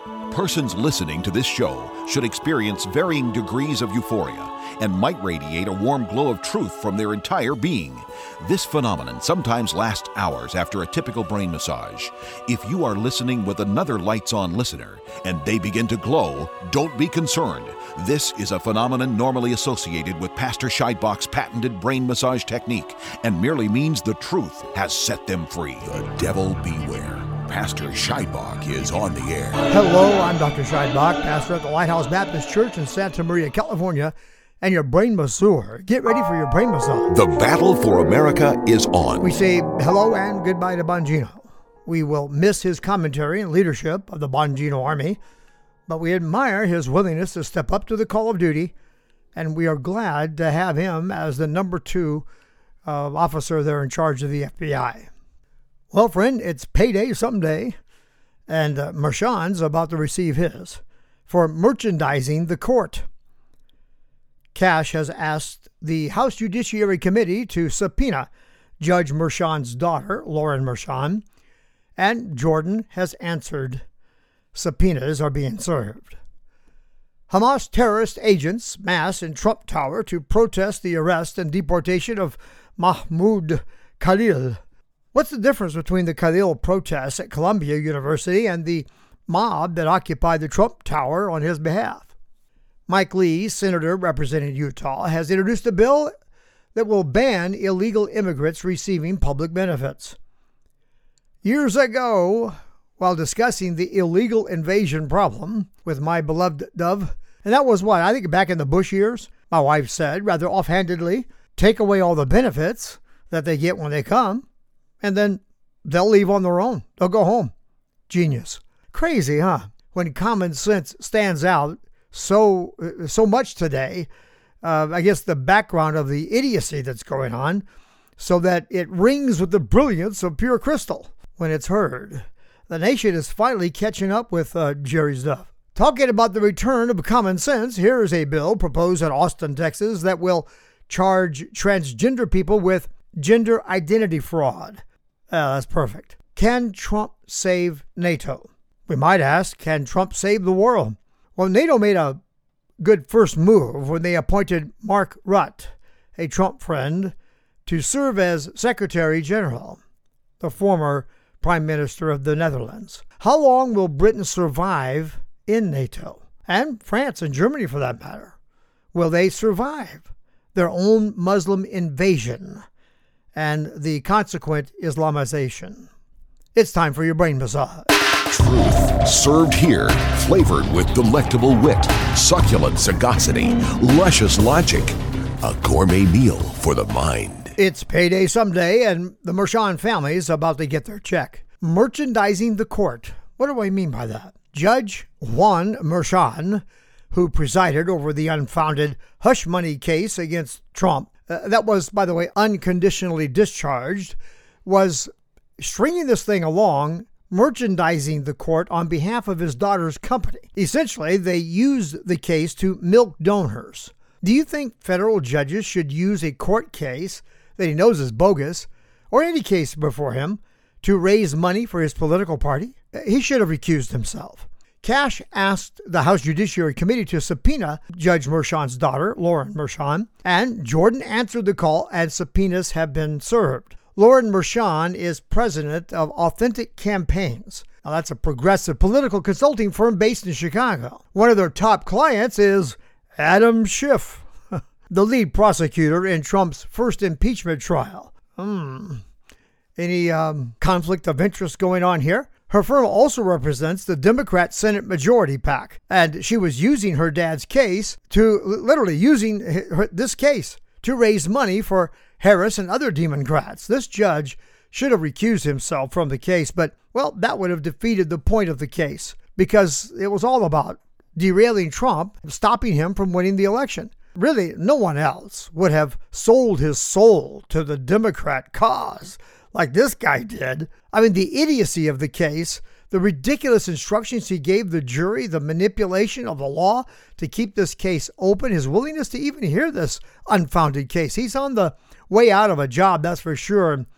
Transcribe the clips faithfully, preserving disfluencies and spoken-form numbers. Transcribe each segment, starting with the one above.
Persons listening to this show should experience varying degrees of euphoria and might radiate a warm glow of truth from their entire being. This phenomenon sometimes lasts hours after a typical brain massage. If you are listening with another lights-on listener and they begin to glow, don't be concerned. This is a phenomenon normally associated with Pastor Scheidbach's patented brain massage technique and merely means the truth has set them free. The devil beware. Pastor Scheidbach is on the air. Hello, I'm Doctor Scheidbach, pastor at the Lighthouse Baptist Church in Santa Maria, California, and your brain masseur. Get ready for your brain massage. The battle for America is on. We say hello and goodbye to Bongino. We will miss his commentary and leadership of the Bongino Army, but we admire his willingness to step up to the call of duty, and we are glad to have him as the number two uh, officer there in charge of the F B I. Well, friend, it's payday someday, and uh, Mershon's about to receive his for merchandising the court. Cash has asked the House Judiciary Committee to subpoena Judge Mershon's daughter, Lauren Mershon, and Jordan has answered. Subpoenas are being served. Hamas terrorist agents mass in Trump Tower to protest the arrest and deportation of Mahmoud Khalil. What's the difference between the Khalil protests at Columbia University and the mob that occupied the Trump Tower on his behalf? Mike Lee, senator representing Utah, has introduced a bill that will ban illegal immigrants receiving public benefits. Years ago, while discussing the illegal invasion problem with my beloved Dove, and that was what, I think back in the Bush years, my wife said, rather offhandedly, take away all the benefits that they get when they come, and then they'll leave on their own. They'll go home. Genius. Crazy, huh? When common sense stands out so so much today, uh, I guess the background of the idiocy that's going on, so that it rings with the brilliance of pure crystal when it's heard. The nation is finally catching up with uh, Jerry's Duff. Talking about the return of common sense, here is a bill proposed in Austin, Texas, that will charge transgender people with gender identity fraud. Uh, that's perfect. Can Trump save NATO? We might ask, can Trump save the world? Well, NATO made a good first move when they appointed Mark Rutte, a Trump friend, to serve as Secretary General, the former Prime Minister of the Netherlands. How long will Britain survive in NATO? And France and Germany, for that matter. Will they survive their own Muslim invasion and the consequent Islamization? It's time for your brain massage. Truth served here, flavored with delectable wit, succulent sagacity, luscious logic. A gourmet meal for the mind. It's payday someday, and the Mershon family is about to get their check. Merchandising the court. What do I mean by that? Judge Juan Mershon, who presided over the unfounded hush money case against Trump, uh, that was, by the way, unconditionally discharged, was stringing this thing along, merchandising the court on behalf of his daughter's company. Essentially, they used the case to milk donors. Do you think federal judges should use a court case that he knows is bogus, or any case before him, to raise money for his political party? He should have recused himself. Cash asked the House Judiciary Committee to subpoena Judge Mershon's daughter, Lauren Mershon, and Jordan answered the call and subpoenas have been served. Lauren Mershon is president of Authentic Campaigns. Now, that's a progressive political consulting firm based in Chicago. One of their top clients is Adam Schiff, the lead prosecutor in Trump's first impeachment trial. Hmm. Any um, conflict of interest going on here? Her firm also represents the Democrat Senate Majority PAC, and she was using her dad's case to, literally using her, this case to raise money for Harris and other Democrats. This judge should have recused himself from the case, but, well, that would have defeated the point of the case, because it was all about derailing Trump, stopping him from winning the election. Really, no one else would have sold his soul to the Democrat cause like this guy did. I mean, the idiocy of the case, the ridiculous instructions he gave the jury, the manipulation of the law to keep this case open, his willingness to even hear this unfounded case. He's on the way out of a job, that's for sure. And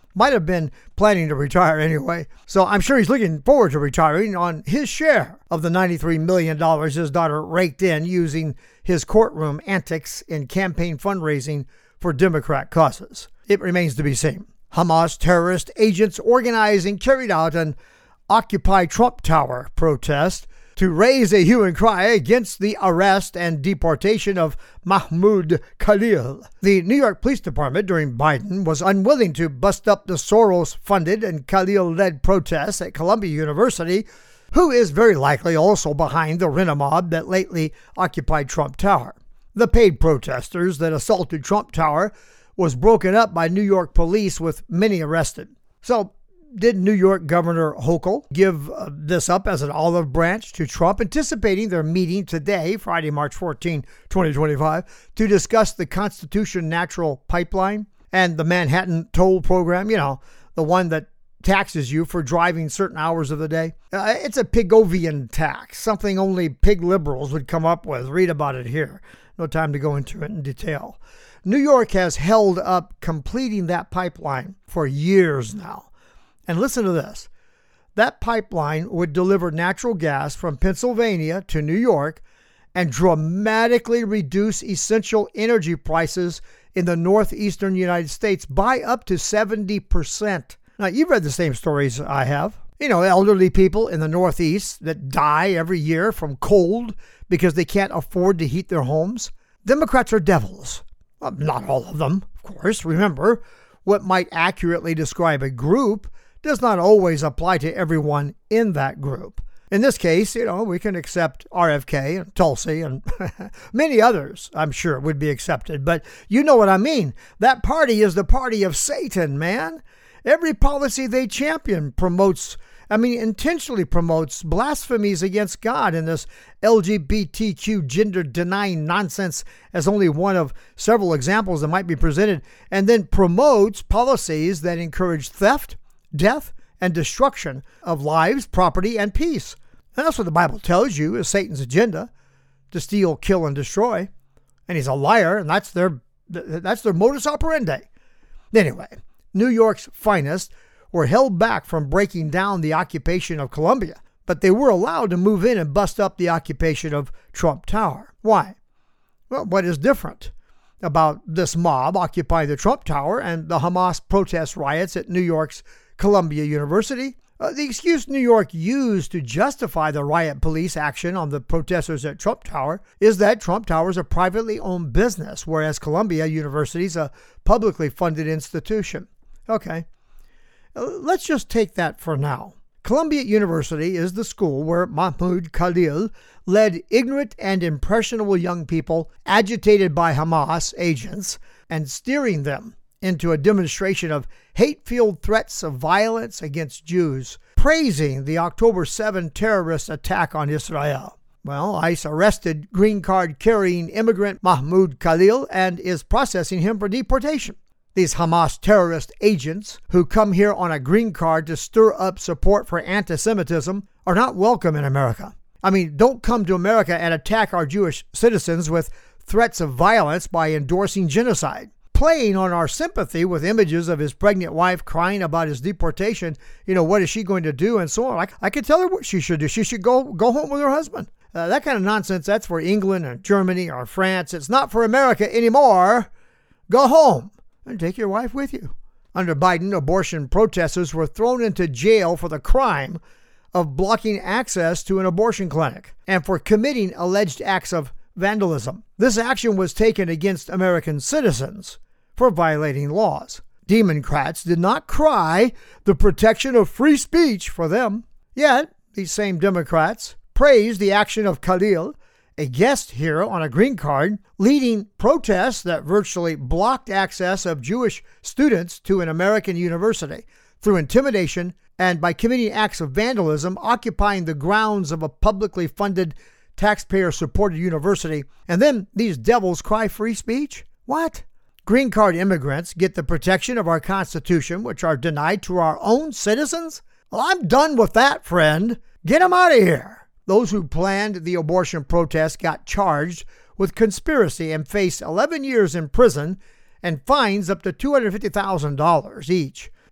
Might have been planning to retire anyway. So I'm sure he's looking forward to retiring on his share of the ninety-three million dollars his daughter raked in using his courtroom antics in campaign fundraising for Democrat causes. It remains to be seen. Hamas terrorist agents organized and carried out an Occupy Trump Tower protest to raise a hue and cry against the arrest and deportation of Mahmoud Khalil. The New York Police Department during Biden was unwilling to bust up the Soros-funded and Khalil-led protests at Columbia University, who is very likely also behind the rent-a-mob that lately occupied Trump Tower. The paid protesters that assaulted Trump Tower was broken up by New York police with many arrested. So, did New York Governor Hochul give uh, this up as an olive branch to Trump, anticipating their meeting today, Friday, March fourteenth, twenty twenty-five, to discuss the Constitution Natural Pipeline and the Manhattan Toll Program, you know, the one that taxes you for driving certain hours of the day? Uh, it's a Pigovian tax, something only pig liberals would come up with. Read about it here. No time to go into it in detail. New York has held up completing that pipeline for years now. And listen to this. That pipeline would deliver natural gas from Pennsylvania to New York and dramatically reduce essential energy prices in the northeastern United States by up to seventy percent. Now, you've read the same stories I have. You know, elderly people in the Northeast that die every year from cold because they can't afford to heat their homes. Democrats are devils. Well, not all of them, of course. Remember, what might accurately describe a group does not always apply to everyone in that group. In this case, you know, we can accept R F K and Tulsi and many others, I'm sure, would be accepted. But you know what I mean. That party is the party of Satan, man. Every policy they champion promotes, I mean, intentionally promotes blasphemies against God and this L G B T Q gender-denying nonsense as only one of several examples that might be presented, and then promotes policies that encourage theft, death, and destruction of lives, property, and peace. And that's what the Bible tells you is Satan's agenda, to steal, kill, and destroy. And he's a liar, and that's their that's their modus operandi. Anyway, New York's finest were held back from breaking down the occupation of Columbia, but they were allowed to move in and bust up the occupation of Trump Tower. Why? Well, what is different about this mob occupying the Trump Tower and the Hamas protest riots at New York's Columbia University? Uh, the excuse New York used to justify the riot police action on the protesters at Trump Tower is that Trump Tower is a privately owned business, whereas Columbia University is a publicly funded institution. Okay, uh, let's just take that for now. Columbia University is the school where Mahmoud Khalil led ignorant and impressionable young people agitated by Hamas agents and steering them into a demonstration of hate-filled threats of violence against Jews, praising the October seventh terrorist attack on Israel. Well, ICE arrested green card-carrying immigrant Mahmoud Khalil and is processing him for deportation. These Hamas terrorist agents who come here on a green card to stir up support for anti-Semitism are not welcome in America. I mean, don't come to America and attack our Jewish citizens with threats of violence by endorsing genocide. Playing on our sympathy with images of his pregnant wife crying about his deportation, you know, what is she going to do and so on. I, I could tell her what she should do. She should go go home with her husband. Uh, that kind of nonsense, that's for England or Germany or France. It's not for America anymore. Go home and take your wife with you. Under Biden, abortion protesters were thrown into jail for the crime of blocking access to an abortion clinic and for committing alleged acts of vandalism. This action was taken against American citizens for violating laws. Democrats did not cry the protection of free speech for them. Yet, these same Democrats praised the action of Khalil, a guest here on a green card, leading protests that virtually blocked access of Jewish students to an American university through intimidation and by committing acts of vandalism, occupying the grounds of a publicly funded, taxpayer-supported university. And then these devils cry free speech? What? Green card immigrants get the protection of our Constitution, which are denied to our own citizens? Well, I'm done with that, friend. Get them out of here. Those who planned the abortion protest got charged with conspiracy and face eleven years in prison and fines up to two hundred fifty thousand dollars each.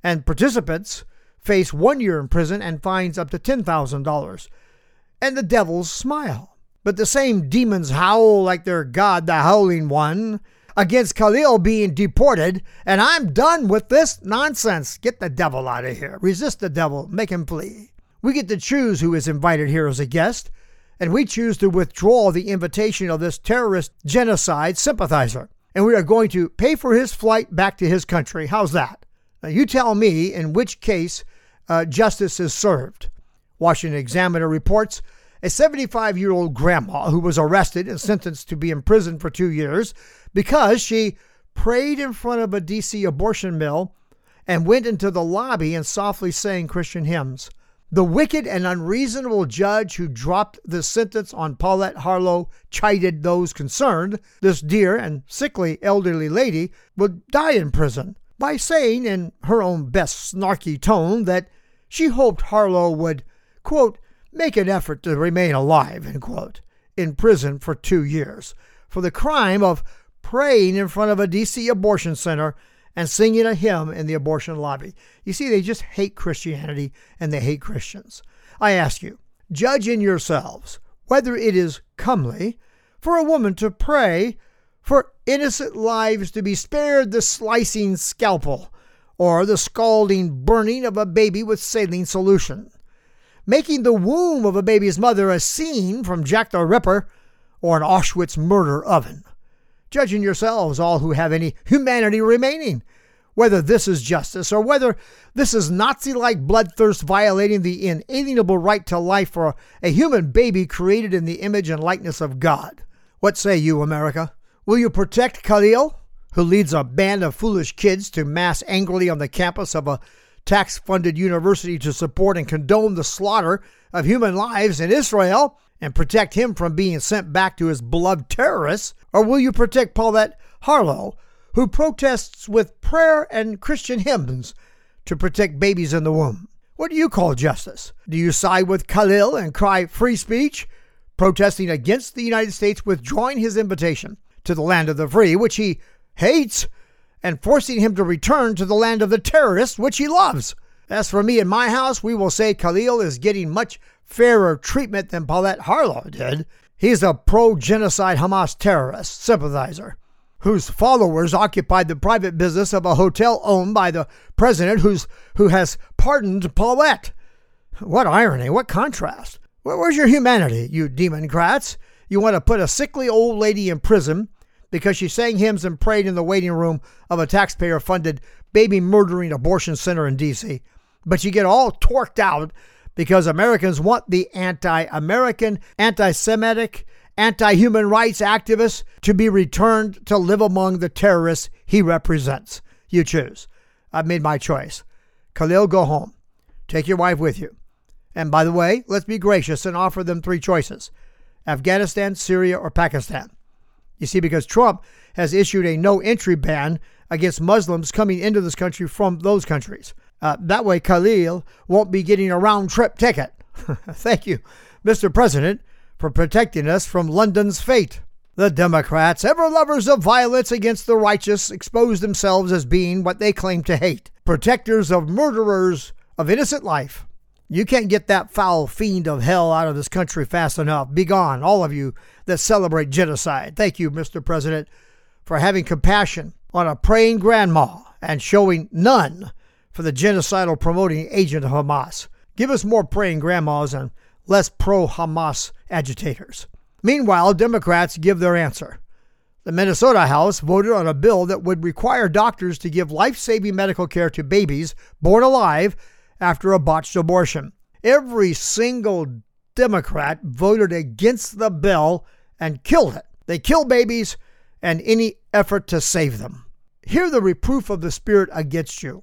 and participants face one year in prison and fines up to ten thousand dollars. And the devils smile. But the same demons howl like they're God, the Howling One, against Khalil being deported, and I'm done with this nonsense. Get the devil out of here. Resist the devil. Make him flee. We get to choose who is invited here as a guest, and we choose to withdraw the invitation of this terrorist genocide sympathizer. And we are going to pay for his flight back to his country. How's that? Now, you tell me in which case uh, justice is served. Washington Examiner reports a seventy-five-year-old grandma who was arrested and sentenced to be in prison for two years because she prayed in front of a D C abortion mill and went into the lobby and softly sang Christian hymns. The wicked and unreasonable judge who dropped the sentence on Paulette Harlow chided those concerned this dear and sickly elderly lady would die in prison by saying in her own best snarky tone that she hoped Harlow would, quote, make an effort to remain alive, end quote, in prison for two years for the crime of praying in front of a D C abortion center and singing a hymn in the abortion lobby. You see, they just hate Christianity and they hate Christians. I ask you, judge in yourselves whether it is comely for a woman to pray for innocent lives to be spared the slicing scalpel or the scalding burning of a baby with saline solution, making the womb of a baby's mother a scene from Jack the Ripper or an Auschwitz murder oven. Judging yourselves, all who have any humanity remaining, whether this is justice or whether this is Nazi-like bloodthirst violating the inalienable right to life for a human baby created in the image and likeness of God. What say you, America? Will you protect Khalil, who leads a band of foolish kids to mass angrily on the campus of a tax-funded university to support and condone the slaughter of human lives in Israel, and protect him from being sent back to his beloved terrorists? Or will you protect Paulette Harlow, who protests with prayer and Christian hymns to protect babies in the womb? What do you call justice? Do you side with Khalil and cry free speech, protesting against the United States withdrawing his invitation to the land of the free, which he hates, and forcing him to return to the land of the terrorists, which he loves? As for me and my house, we will say Khalil is getting much fairer treatment than Paulette Harlow did. He's a pro-genocide Hamas terrorist sympathizer whose followers occupied the private business of a hotel owned by the president who's who has pardoned Paulette. What irony, what contrast. Where, where's your humanity, you Democrats? You want to put a sickly old lady in prison because she sang hymns and prayed in the waiting room of a taxpayer-funded baby-murdering abortion center in D C, but you get all torqued out because Americans want the anti-American, anti-Semitic, anti-human rights activists to be returned to live among the terrorists he represents. You choose. I've made my choice. Khalil, go home. Take your wife with you. And by the way, let's be gracious and offer them three choices: Afghanistan, Syria, or Pakistan. You see, because Trump has issued a no-entry ban against Muslims coming into this country from those countries. Uh, that way, Khalil won't be getting a round-trip ticket. Thank you, Mister President, for protecting us from London's fate. The Democrats, ever lovers of violence against the righteous, expose themselves as being what they claim to hate: protectors of murderers of innocent life. You can't get that foul fiend of hell out of this country fast enough. Begone, all of you that celebrate genocide. Thank you, Mister President, for having compassion on a praying grandma and showing none for the genocidal promoting agent of Hamas. Give us more praying grandmas and less pro-Hamas agitators. Meanwhile, Democrats give their answer. The Minnesota House voted on a bill that would require doctors to give life-saving medical care to babies born alive after a botched abortion. Every single Democrat voted against the bill and killed it. They kill babies and any effort to save them. Hear the reproof of the Spirit against you.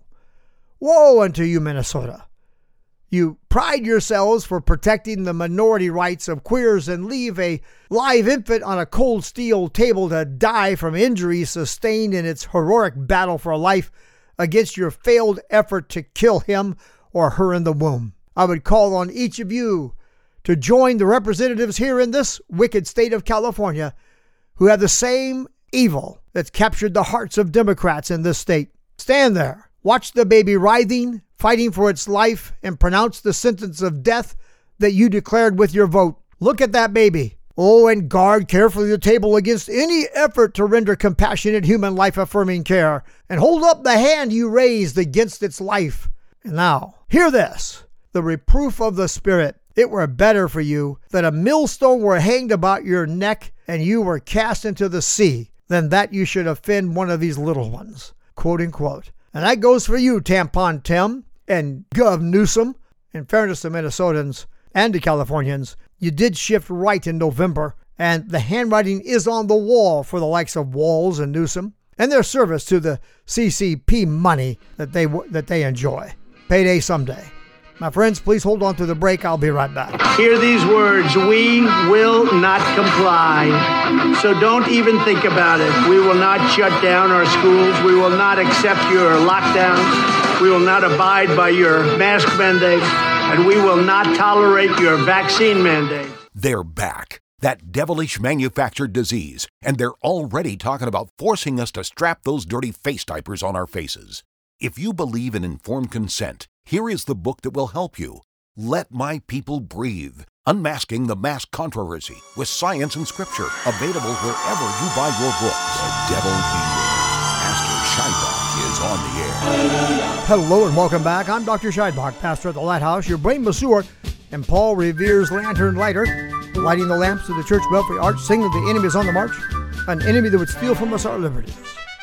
Woe unto you, Minnesota! You pride yourselves for protecting the minority rights of queers and leave a live infant on a cold steel table to die from injuries sustained in its heroic battle for life against your failed effort to kill him or her in the womb. I would call on each of you to join the representatives here in this wicked state of California who have the same evil that's captured the hearts of Democrats in this state. Stand there Watch the baby writhing, fighting for its life, and pronounce the sentence of death that you declared with your vote. Look at that baby. Oh, and guard carefully the table against any effort to render compassionate human life-affirming care, and hold up the hand you raised against its life. And now, hear this, the reproof of the Spirit. It were better for you that a millstone were hanged about your neck and you were cast into the sea than that you should offend one of these little ones. Quote unquote. And that goes for you, Tampon Tim and Gov Newsom. In fairness to Minnesotans and to Californians, you did shift right in November, and the handwriting is on the wall for the likes of Walz and Newsom and their service to the C C P money that they that they enjoy. Payday someday. My friends, please hold on to the break. I'll be right back. Hear these words. We will not comply. So don't even think about it. We will not shut down our schools. We will not accept your lockdowns. We will not abide by your mask mandates. And we will not tolerate your vaccine mandate. They're back. That devilish manufactured disease. And they're already talking about forcing us to strap those dirty face diapers on our faces. If you believe in informed consent, here is the book that will help you. Let My People Breathe. Unmasking the Mask Controversy with science and scripture. Available wherever you buy your books. The devil be with. Pastor Scheidbach is on the air. Hello and welcome back. I'm Doctor Scheidbach, pastor at the Lighthouse, your brain masseur, and Paul Revere's lantern lighter, lighting the lamps of the church belfry arch, singing the enemy is on the march, an enemy that would steal from us our liberties.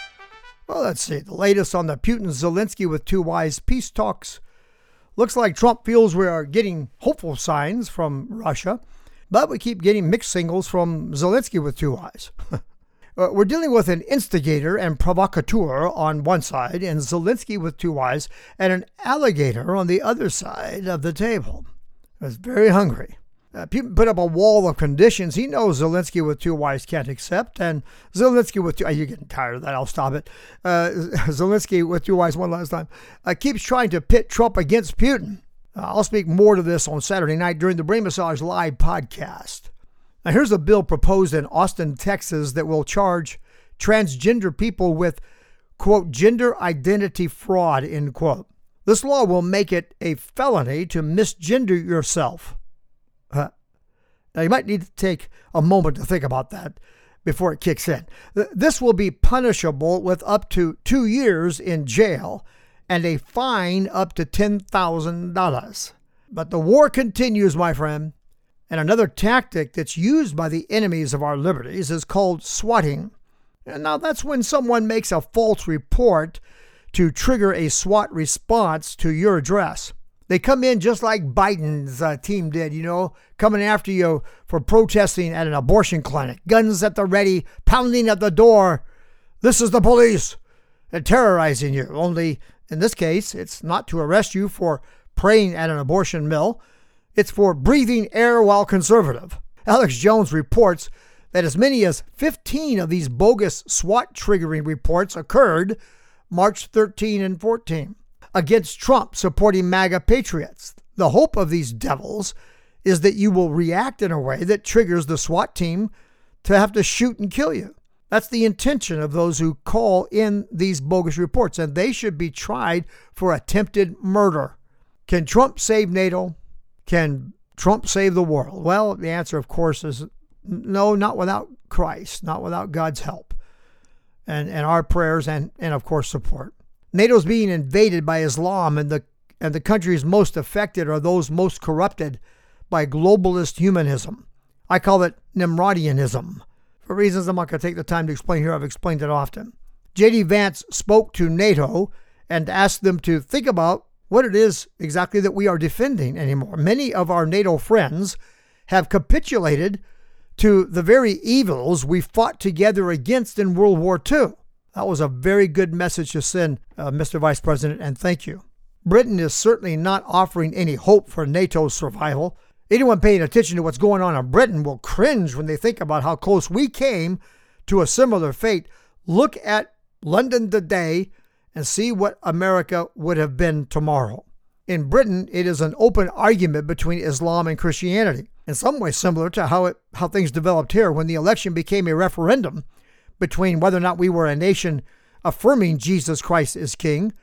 Well, let's see. The latest on the Putin-Zelensky with two Y's peace talks. Looks like Trump feels we are getting hopeful signs from Russia, but we keep getting mixed signals from Zelensky with two Y's. We're dealing with an instigator and provocateur on one side, and Zelensky with two Y's, and an alligator on the other side of the table. He's very hungry. Uh, Putin put up a wall of conditions he knows Zelensky with two Y's can't accept, and Zelensky with two... You're getting tired of that, I'll stop it. Uh, Zelensky with two Y's one last time uh, keeps trying to pit Trump against Putin. Uh, I'll speak more to this on Saturday night during the Brain Massage Live podcast. Now, here's a bill proposed in Austin, Texas that will charge transgender people with, quote, gender identity fraud, end quote. This law will make it a felony to misgender yourself. Uh, now, you might need to take a moment to think about that before it kicks in. This will be punishable with up to two years in jail and a fine up to ten thousand dollars. But the war continues, my friend. And another tactic that's used by the enemies of our liberties is called swatting. And now that's when someone makes a false report to trigger a SWAT response to your address. They come in just like Biden's uh, team did, you know, coming after you for protesting at an abortion clinic. Guns at the ready, pounding at the door. This is the police. And terrorizing you. Only in this case, it's not to arrest you for praying at an abortion mill. It's for breathing air while conservative. Alex Jones reports that as many as fifteen of these bogus SWAT triggering reports occurred March thirteenth and fourteenth against Trump supporting MAGA patriots. The hope of these devils is that you will react in a way that triggers the SWAT team to have to shoot and kill you. That's the intention of those who call in these bogus reports, and they should be tried for attempted murder. Can Trump save NATO? Can Trump save the world? Well, the answer, of course, is no, not without Christ, not without God's help and, and our prayers and, and, of course, support. NATO's being invaded by Islam, and the, and the countries most affected are those most corrupted by globalist humanism. I call it Nimrodianism. For reasons I'm not going to take the time to explain here, I've explained it often. J D Vance spoke to NATO and asked them to think about what it is exactly that we are defending anymore. Many of our NATO friends have capitulated to the very evils we fought together against in World War Two. That was a very good message to send, uh, Mister Vice President, and thank you. Britain is certainly not offering any hope for NATO's survival. Anyone paying attention to what's going on in Britain will cringe when they think about how close we came to a similar fate. Look at London today and see what America would have been tomorrow. In Britain, it is an open argument between Islam and Christianity, in some ways similar to how it, how things developed here when the election became a referendum between whether or not we were a nation affirming Jesus Christ as king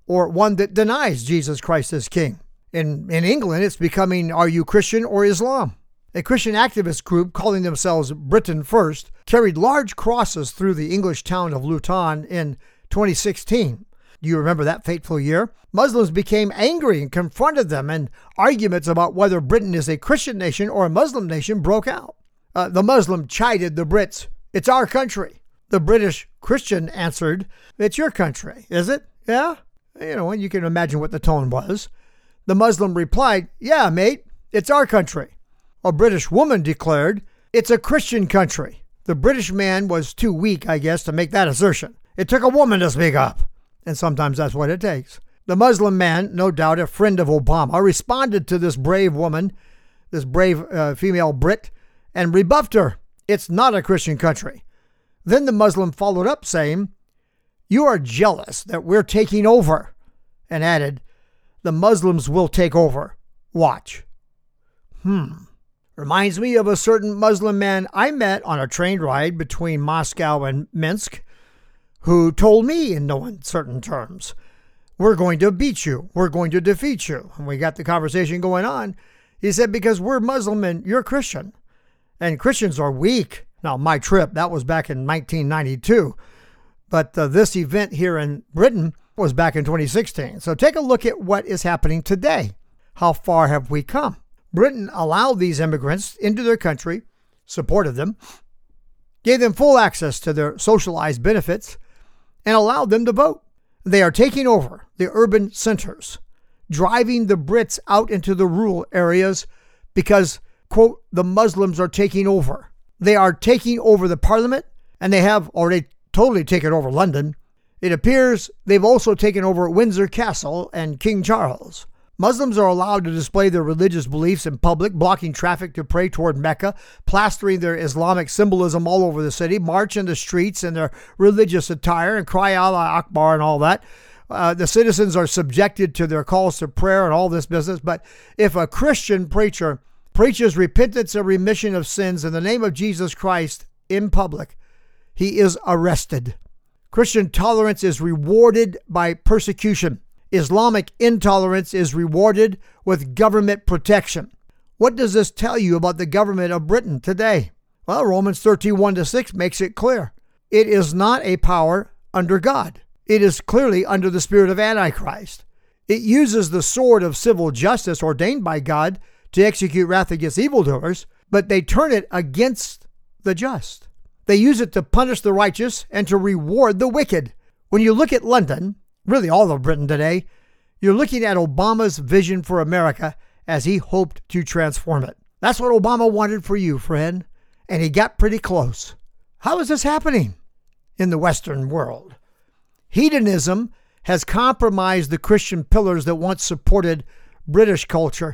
or one that denies Jesus Christ as king. In, in England, it's becoming, are you Christian or Islam? A Christian activist group calling themselves Britain First carried large crosses through the English town of Luton in twenty sixteen. Do you remember that fateful year? Muslims became angry and confronted them, and arguments about whether Britain is a Christian nation or a Muslim nation broke out. Uh, the Muslim chided the Brits. It's our country. The British Christian answered, it's your country, is it? Yeah? You know, and you can imagine what the tone was. The Muslim replied, yeah, mate, it's our country. A British woman declared, it's a Christian country. The British man was too weak, I guess, to make that assertion. It took a woman to speak up. And sometimes that's what it takes. The Muslim man, no doubt a friend of Obama, responded to this brave woman, this brave uh, female Brit, and rebuffed her. It's not a Christian country. Then the Muslim followed up saying, you are jealous that we're taking over, and added, the Muslims will take over. Watch. Hmm. Reminds me of a certain Muslim man I met on a train ride between Moscow and Minsk, who told me in no uncertain terms, we're going to beat you. We're going to defeat you. And we got the conversation going on. He said, because we're Muslim and you're Christian. And Christians are weak. Now, my trip, that was back in nineteen ninety-two. But uh, this event here in Britain was back in twenty sixteen. So take a look at what is happening today. How far have we come? Britain allowed these immigrants into their country, supported them, gave them full access to their socialized benefits, and allowed them to vote. They are taking over the urban centers, driving the Brits out into the rural areas because, quote, the Muslims are taking over. They are taking over the parliament, and they have already totally taken over London. It appears they've also taken over Windsor Castle and King Charles. Muslims are allowed to display their religious beliefs in public, blocking traffic to pray toward Mecca, plastering their Islamic symbolism all over the city, march in the streets in their religious attire, and cry Allah Akbar and all that. Uh, the citizens are subjected to their calls to prayer and all this business. But if a Christian preacher preaches repentance and remission of sins in the name of Jesus Christ in public, he is arrested. Christian tolerance is rewarded by persecution. Islamic intolerance is rewarded with government protection. What does this tell you about the government of Britain today? Well, Romans thirteen, one to six makes it clear. It is not a power under God. It is clearly under the spirit of Antichrist. It uses the sword of civil justice ordained by God to execute wrath against evildoers, but they turn it against the just. They use it to punish the righteous and to reward the wicked. When you look at London, really all of Britain today, you're looking at Obama's vision for America as he hoped to transform it. That's what Obama wanted for you, friend, and he got pretty close. How is this happening in the Western world? Hedonism has compromised the Christian pillars that once supported British culture.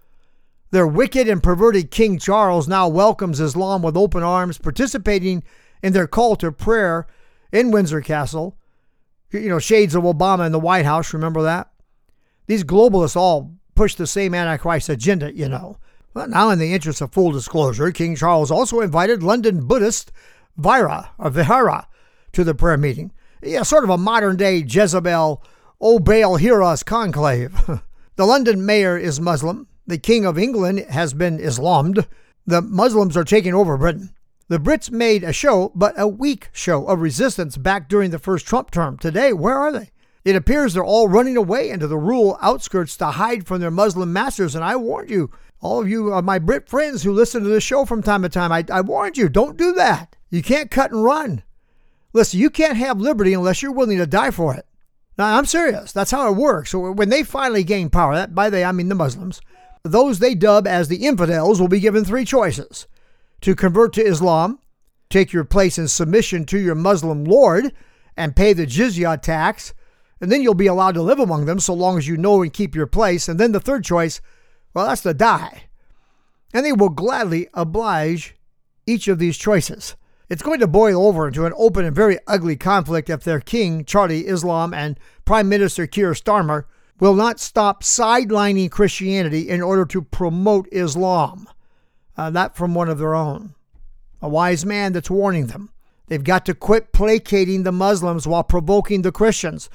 Their wicked and perverted King Charles now welcomes Islam with open arms, participating in their call to prayer in Windsor Castle. You know, shades of Obama in the White House, remember that? These globalists all push the same Antichrist agenda, you know. Well, now, in the interest of full disclosure, King Charles also invited London Buddhist Vira, or Vihara, to the prayer meeting. Yeah, sort of a modern-day Jezebel, O Baal, hear us conclave. The London mayor is Muslim. The King of England has been Islamed. The Muslims are taking over Britain. The Brits made a show, but a weak show of resistance back during the first Trump term. Today, where are they? It appears they're all running away into the rural outskirts to hide from their Muslim masters. And I warned you, all of you, uh, my Brit friends who listen to this show from time to time, I, I warned you, don't do that. You can't cut and run. Listen, you can't have liberty unless you're willing to die for it. Now, I'm serious. That's how it works. So when they finally gain power, that by they, I mean the Muslims, those they dub as the infidels will be given three choices: to convert to Islam, take your place in submission to your Muslim lord, and pay the jizya tax, and then you'll be allowed to live among them so long as you know and keep your place. And then the third choice, well, that's to die. And they will gladly oblige each of these choices. It's going to boil over into an open and very ugly conflict if their king, Charlie Islam, and Prime Minister Keir Starmer will not stop sidelining Christianity in order to promote Islam. Uh, that from one of their own. A wise man that's warning them. They've got to quit placating the Muslims while provoking the Christians.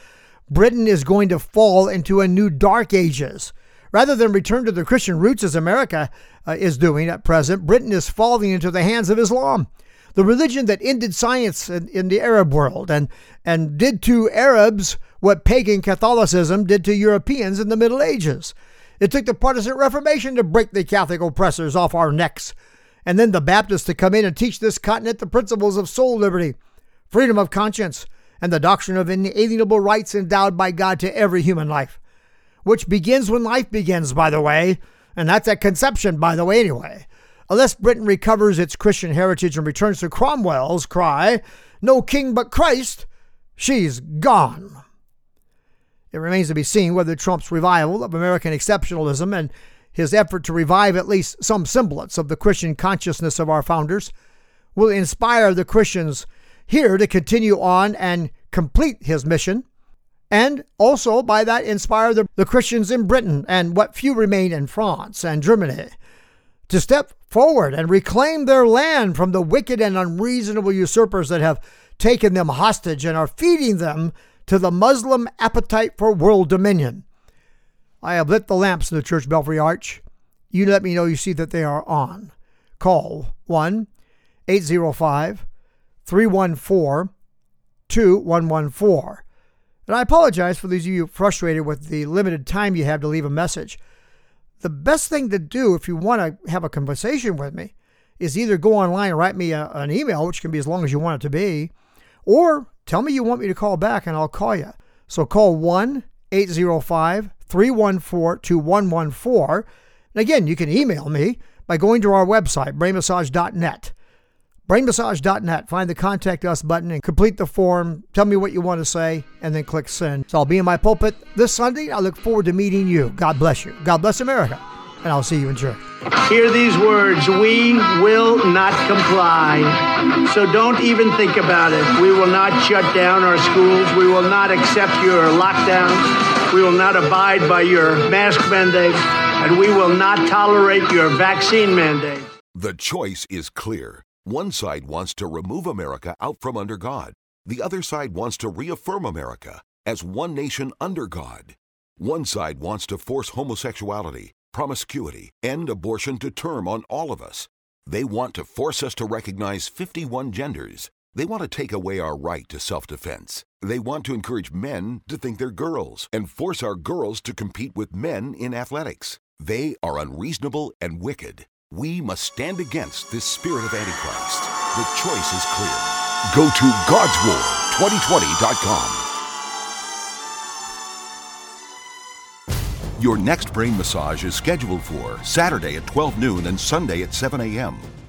Britain is going to fall into a new dark ages. Rather than return to the Christian roots as America uh, is doing at present, Britain is falling into the hands of Islam, the religion that ended science in, in the Arab world and, and did to Arabs what pagan Catholicism did to Europeans in the Middle Ages. It took the Protestant Reformation to break the Catholic oppressors off our necks, and then the Baptists to come in and teach this continent the principles of soul liberty, freedom of conscience, and the doctrine of inalienable rights endowed by God to every human life, which begins when life begins, by the way, and that's at conception, by the way, anyway. Unless Britain recovers its Christian heritage and returns to Cromwell's cry, "No king but Christ," she's gone. It remains to be seen whether Trump's revival of American exceptionalism and his effort to revive at least some semblance of the Christian consciousness of our founders will inspire the Christians here to continue on and complete his mission, and also by that inspire the, the Christians in Britain and what few remain in France and Germany to step forward and reclaim their land from the wicked and unreasonable usurpers that have taken them hostage and are feeding them to the Muslim appetite for world dominion. I have lit the lamps in the Church Belfry Arch. You let me know you see that they are on. Call one eight zero five, three one four, two one one four. And I apologize for those of you frustrated with the limited time you have to leave a message. The best thing to do if you want to have a conversation with me is either go online and write me a, an email, which can be as long as you want it to be, or tell me you want me to call back and I'll call you. So call one eight zero five, three one four, two one one four. And again, you can email me by going to our website, brain massage dot net. brain massage dot net. Find the Contact Us button and complete the form. Tell me what you want to say and then click send. So I'll be in my pulpit this Sunday. I look forward to meeting you. God bless you. God bless America. And I'll see you in church. Hear these words: we will not comply. So don't even think about it. We will not shut down our schools. We will not accept your lockdowns. We will not abide by your mask mandates. And we will not tolerate your vaccine mandates. The choice is clear. One side wants to remove America out from under God. The other side wants to reaffirm America as one nation under God. One side wants to force homosexuality, promiscuity, and abortion to term on all of us. They want to force us to recognize fifty-one genders. They want to take away our right to self-defense. They want to encourage men to think they're girls and force our girls to compete with men in athletics. They are unreasonable and wicked. We must stand against this spirit of Antichrist. The choice is clear. Go to gods war twenty twenty dot com. Your next brain massage is scheduled for Saturday at twelve noon and Sunday at seven a.m.